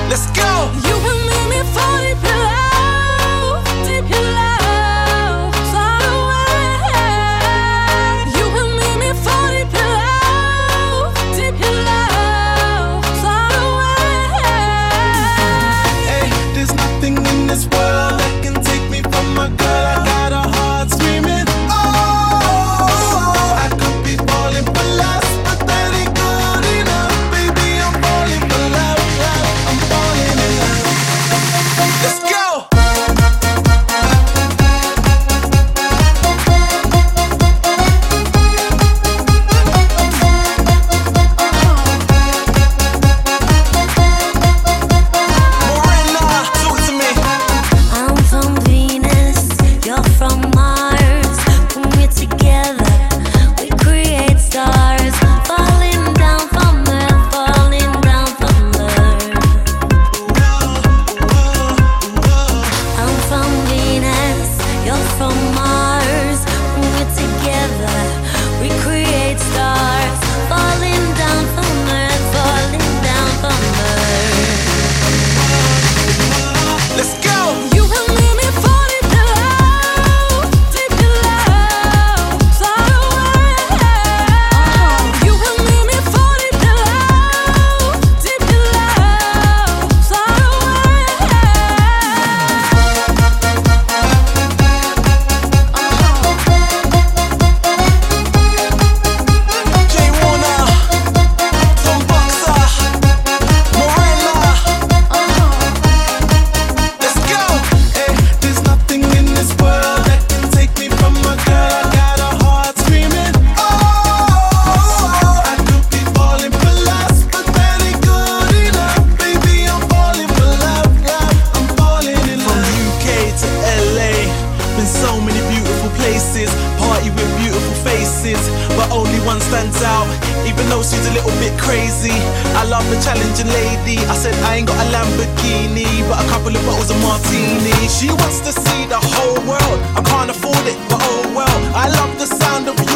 Let's go. You can make me fall deep in love, deep in love, far away. You can make me fall deep in love, deep in love, far away. Hey, there's nothing in this world that can take me from my girl. I got a heart screaming, oh, I could be falling for lust, but that ain't good enough. Baby, I'm falling for love, love. I'm falling in love. Let's go. Morena, talk to me. I'm from Venus, you're from Mars. When we're together, we create stars. Falling down from Earth, falling down from Earth. I'm from Venus, you're from Mars. When we're together, we create stars. Falling down from Earth, falling down from Earth. Let's go. You can make me fall deep in love, deep in love, far away. You can make me fall deep in love, deep in love, far away. Jay Warner, Tom Boxer, Morena. Let's go. Hey, there's nothing in this world that can take me from my girl. I got a heart screaming, oh, I could be falling for lust, but that ain't good enough. Baby, I'm falling for love, love. I'm falling in love. From UK to LA, been so many beautiful places, party with beautiful faces, but only one stands out, even though she's a little bit crazy. I love a challenging lady. I said I ain't got a Lamborghini, but a couple of bottles of martini. She wants to see the whole world. I can't afford it, but oh well. I love the sound of